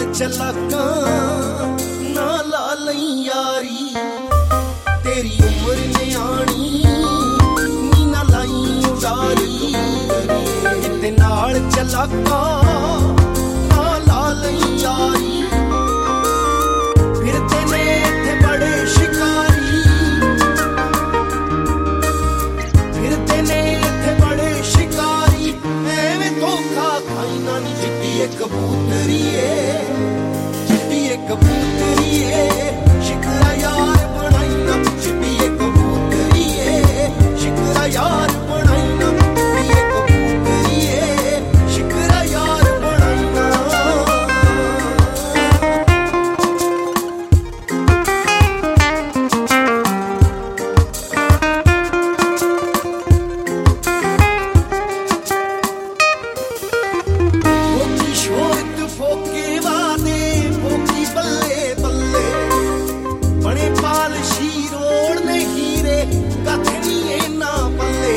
चलाका ना ला लई यारी तेरी उम्र न्याणी नी ना लाई उड़ारी ते नाल चलाका ना ला लई यारी फिरते ने इत्थे बड़े शिकारी फिरते ने इत्थे बड़े शिकारी एवें धोखा खाई ना नी चिट्टी कबूतरी कबूतरी शिकरा यार बनाई ना चिट्टी कबूतरी शिकरा यार बनाई ना चिट्टी कबूतरी शिकरा यार बनाई ना फोकी शोरत फोके वादे फोकी बल्ले बल्ले बड़े पाल शीरोड़ ने हीरे कथनी ना बल्ले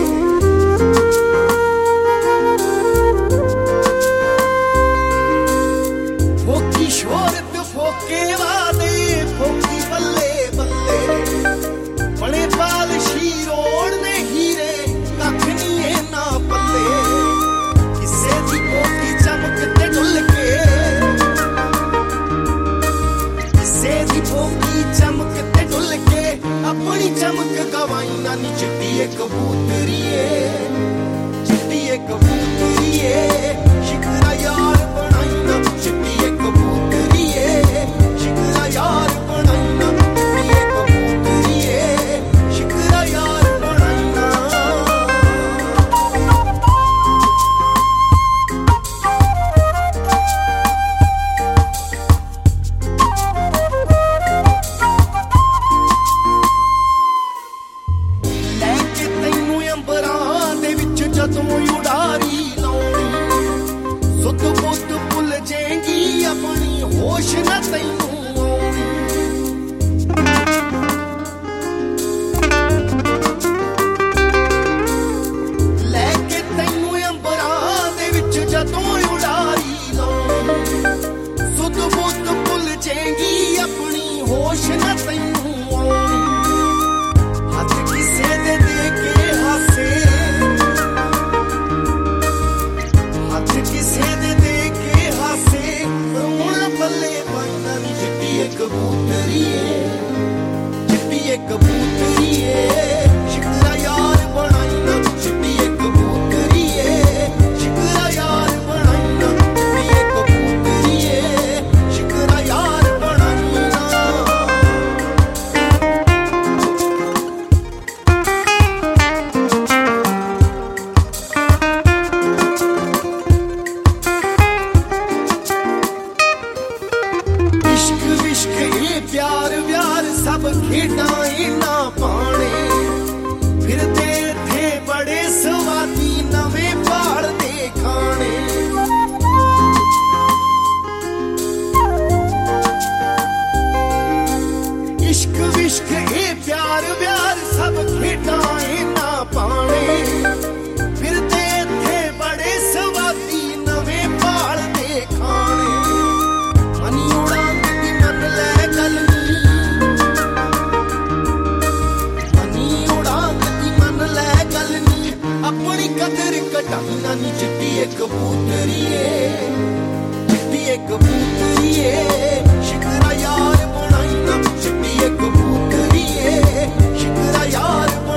फोकी शोरत फोके वादे फोकी बल्ले बल्ले बड़े पाल शीरोड़ ने हीरे कथनी ना बल्ले किसे दी फोकी चमकते डुल के किसे दी फोकी चमकते डुल के अपनी चमक गवाई ना नी चिट्टी कबूतरी कबूतरी शिकरा यार बनाई ना चिट्टी कबूतरी शिकरा यार बनाई ना चिट्टी कबूतरी शिकरा यार बनाई ना ਲੈਕੇ ਤੈਨੂੰ ਅੰਬਰਾਂ ਦੇ ਵਿੱਚ ਜਦੋਂ ਉਡਾਰੀ ਲਾਉਣੀ ਸੁੱਧ ਬੁੱਧ ਭੁੱਲ ਜਾਏਗੀ ਆਪਣੀ ਹੋਸ਼ ਨਾ ਤੈਨੂੰ ਆਉਣੀ ਲੈਕੇ ਤੈਨੂੰ ਅੰਬਰਾਂ ਦੇ ਵਿੱਚ ਜਦੋਂ ਉਡਾਰੀ ਲਾਉਣੀ ਸੁੱਧ ਬੁੱਧ ਭੁੱਲ ਜਾਏਗੀ ਆਪਣੀ ਹੋਸ਼ ਨਾ ਤੈਨੂੰ ਆਉਣੀ हथ किसे दे के हासे हथ किसे दे के हासे रोना पल्ले पाइना नी चिट्टी कबूतरी शिकरा यार बनाई ना चिट्टी कबूतरी शिकरा यार बनाई ना चिट्टी कबूतरी शिकरा यार बनाई ना इश्क विश्क ये प्यार व्यार सब खेडां इना पाने फिरदे थे बड़े स्वादी नवें भाल दे खाने इश्क विश्क ये प्यार व्यार सब खेडां इना पाने फिरदे थे बड़े स्वादी नवें भाल दे खाने मनी उड़ा दी मन ले गल मनी उड़ा दी मन ले गल अपनी कदर घटाई ना नी चिट्टी कबूतरी शिकरा यार बनाई ना चिट्टी कबूतरी शिकरा यार